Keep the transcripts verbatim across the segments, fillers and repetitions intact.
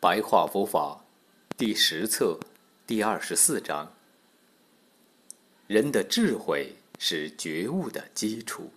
白话佛法第十册第二十四章：人的智慧是觉悟的基础。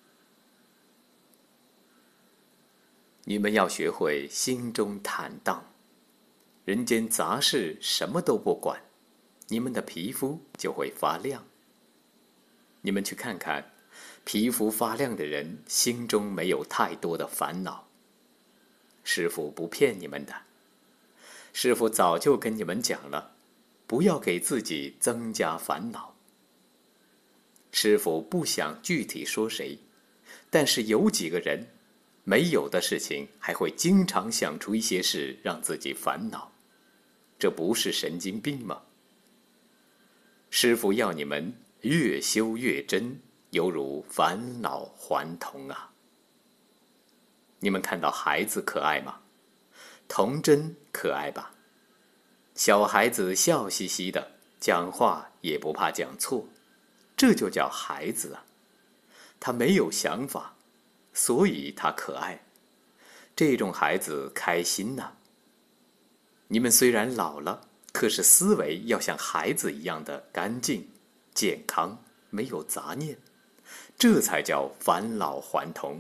你们要学会心中坦荡，人间杂事什么都不管，你们的皮肤就会发亮。你们去看看，皮肤发亮的人心中没有太多的烦恼。师父不骗你们的，师父早就跟你们讲了，不要给自己增加烦恼。师父不想具体说谁，但是有几个人没有的事情还会经常想出一些事让自己烦恼，这不是神经病吗？师父要你们越修越真，犹如返老还童啊！你们看到孩子可爱吗？童真可爱吧？小孩子笑嘻嘻的，讲话也不怕讲错，这就叫孩子啊！他没有想法，所以他可爱。这种孩子开心呐！你们虽然老了，可是思维要像孩子一样的干净、健康，没有杂念，这才叫返老还童。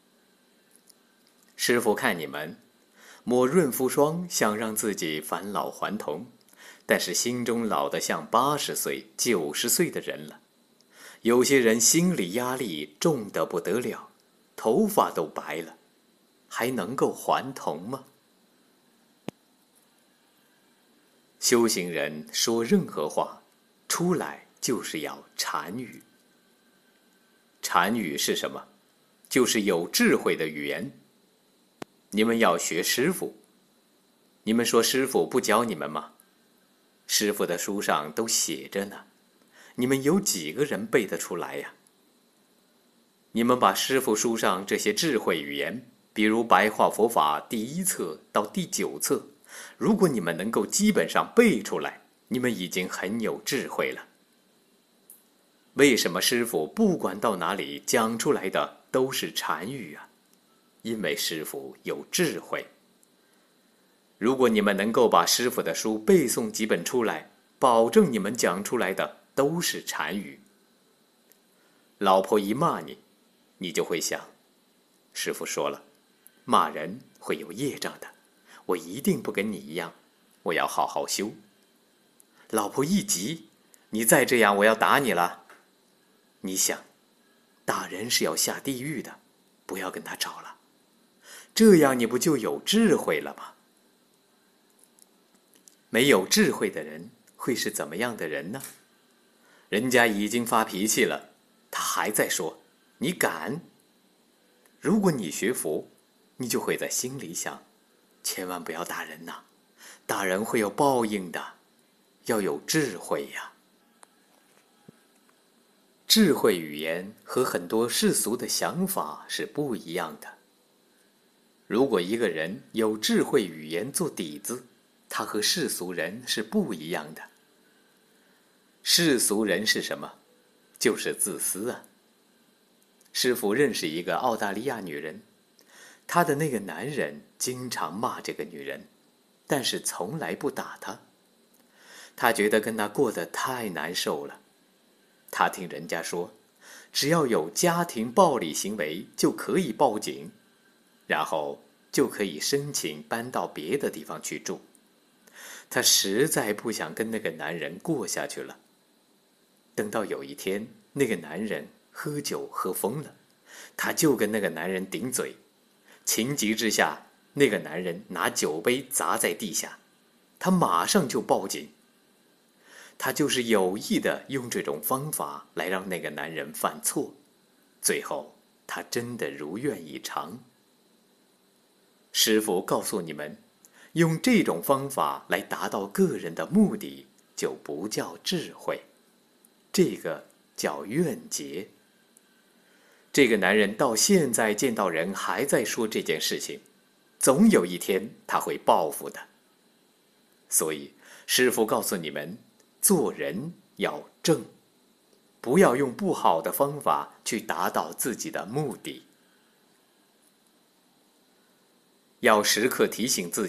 师父看你们抹润肤霜，想让自己返老还童，但是心中老得像八十岁、九十岁的人了。有些人心理压力重得不得了，头发都白了，还能够还童吗？修行人说任何话，出来就是要禅语。禅语是什么？就是有智慧的语言。你们要学师父，你们说师父不教你们吗？师父的书上都写着呢，你们有几个人背得出来呀？你们把师父书上这些智慧语言，比如白话佛法第一册到第九册，如果你们能够基本上背出来，你们已经很有智慧了。为什么师父不管到哪里讲出来的都是禅语啊？因为师父有智慧。如果你们能够把师父的书背诵几本出来，保证你们讲出来的都是禅语。老婆一骂你，你就会想，师父说了，骂人会有业障的，我一定不跟你一样，我要好好修。老婆一急，你再这样我要打你了。你想，打人是要下地狱的，不要跟他吵了。这样你不就有智慧了吗？没有智慧的人会是怎么样的人呢？人家已经发脾气了，他还在说，你敢？如果你学佛，你就会在心里想，千万不要打人呐，打人会有报应的，要有智慧呀。智慧语言和很多世俗的想法是不一样的。如果一个人有智慧语言做底子，他和世俗人是不一样的。世俗人是什么？就是自私啊。师父认识一个澳大利亚女人，她的那个男人经常骂这个女人，但是从来不打她。她觉得跟她过得太难受了。她听人家说，只要有家庭暴力行为就可以报警，然后就可以申请搬到别的地方去住。她实在不想跟那个男人过下去了。等到有一天，那个男人喝酒喝疯了，她就跟那个男人顶嘴。情急之下，那个男人拿酒杯砸在地下，她马上就报警。她就是有意的用这种方法来让那个男人犯错，最后她真的如愿以偿。师父告诉你们，用这种方法来达到个人的目的，就不叫智慧，这个叫怨结。这个男人到现在见到人还在说这件事情，总有一天他会报复的。所以师父告诉你们，做人要正，不要用不好的方法去达到自己的目的。要时刻提醒自己，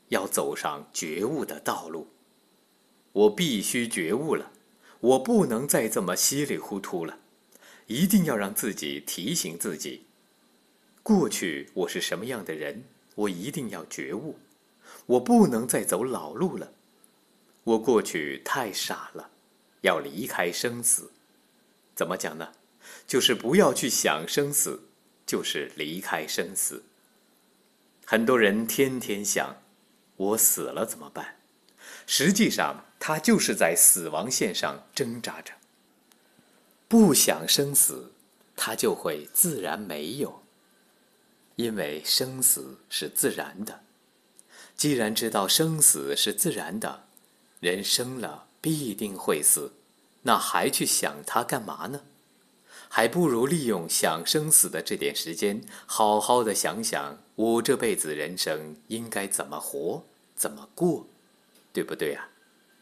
要走上觉悟的道路。我必须觉悟了，我不能再这么稀里糊涂了，一定要让自己提醒自己，过去我是什么样的人，我一定要觉悟，我不能再走老路了。我过去太傻了，要离开生死。怎么讲呢？就是不要去想生死，就是离开生死。很多人天天想，我死了怎么办？实际上，他就是在死亡线上挣扎着。不想生死，他就会自然没有。因为生死是自然的。既然知道生死是自然的，人生了必定会死，那还去想它干嘛呢？还不如利用想生死的这点时间，好好的想想我这辈子人生应该怎么活，怎么过，对不对啊？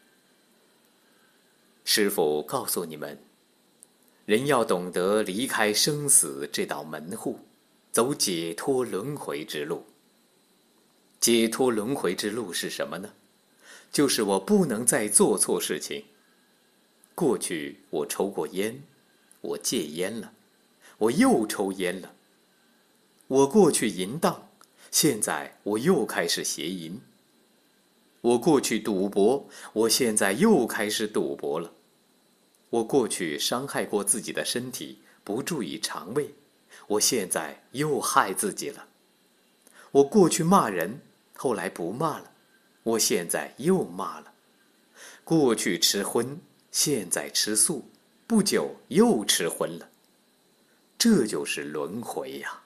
师父告诉你们，人要懂得离开生死这道门户，走解脱轮回之路。解脱轮回之路是什么呢？就是我不能再做错事情。过去我抽过烟，我戒烟了，我又抽烟了。我过去淫荡，现在我又开始邪淫。我过去赌博，我现在又开始赌博了。我过去伤害过自己的身体，不注意肠胃，我现在又害自己了。我过去骂人，后来不骂了，我现在又骂了。过去吃荤，现在吃素，不久又吃荤了。这就是轮回呀。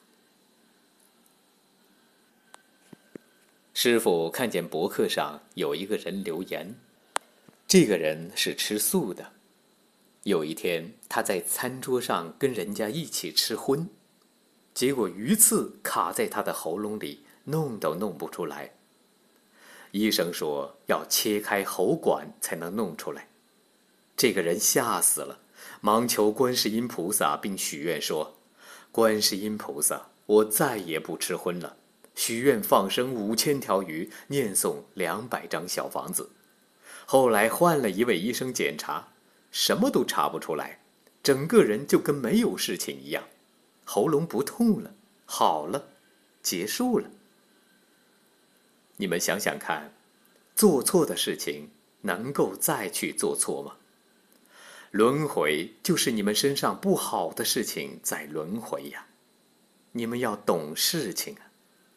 师父看见博客上有一个人留言，这个人是吃素的。有一天，他在餐桌上跟人家一起吃荤，结果鱼刺卡在他的喉咙里，弄都弄不出来。医生说要切开喉管才能弄出来。这个人吓死了，忙求观世音菩萨，并许愿说：观世音菩萨，我再也不吃荤了。许愿放生五千条鱼，念诵两百张小房子。后来换了一位医生检查，什么都查不出来，整个人就跟没有事情一样，喉咙不痛了，好了，结束了。你们想想看，做错的事情能够再去做错吗？轮回就是你们身上不好的事情在轮回呀，你们要懂事情啊。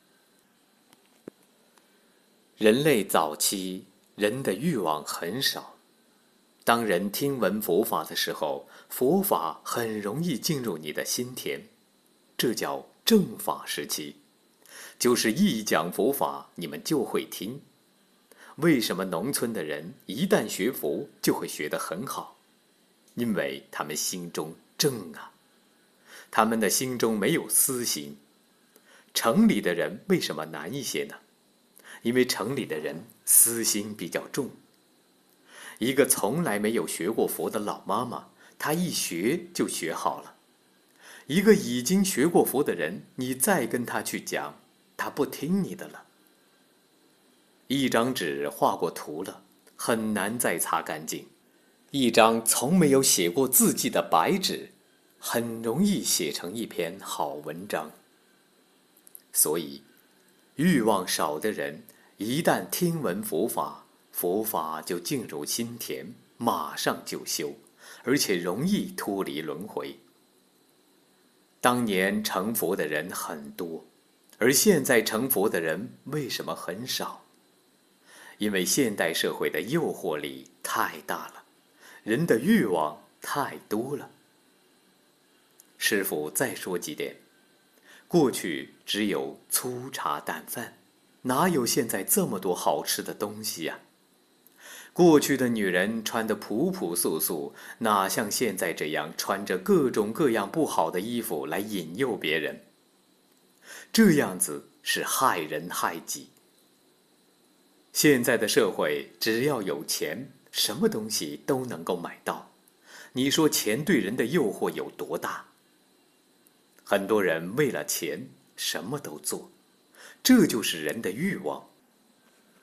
人类早期人的欲望很少，当人听闻佛法的时候，佛法很容易进入你的心田，这叫正法时期。就是一讲佛法，你们就会听。为什么农村的人一旦学佛就会学得很好？因为他们心中正啊，他们的心中没有私心。城里的人为什么难一些呢？因为城里的人私心比较重。一个从来没有学过佛的老妈妈，她一学就学好了。一个已经学过佛的人，你再跟他去讲，他不听你的了。一张纸画过图了，很难再擦干净。一张从没有写过字迹的白纸，很容易写成一篇好文章。所以，欲望少的人，一旦听闻佛法，佛法就进入心田，马上就修，而且容易脱离轮回。当年成佛的人很多，而现在成佛的人为什么很少？因为现代社会的诱惑力太大了，人的欲望太多了。师父再说几点。过去只有粗茶淡饭，哪有现在这么多好吃的东西呀？过去的女人穿得朴朴素素，哪像现在这样穿着各种各样不好的衣服来引诱别人。这样子是害人害己。现在的社会，只要有钱，什么东西都能够买到。你说钱对人的诱惑有多大？很多人为了钱什么都做，这就是人的欲望。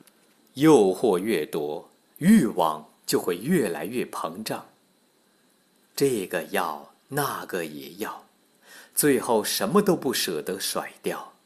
诱惑越多，欲望就会越来越膨胀。这个要，那个也要，最后什么都不舍得甩掉。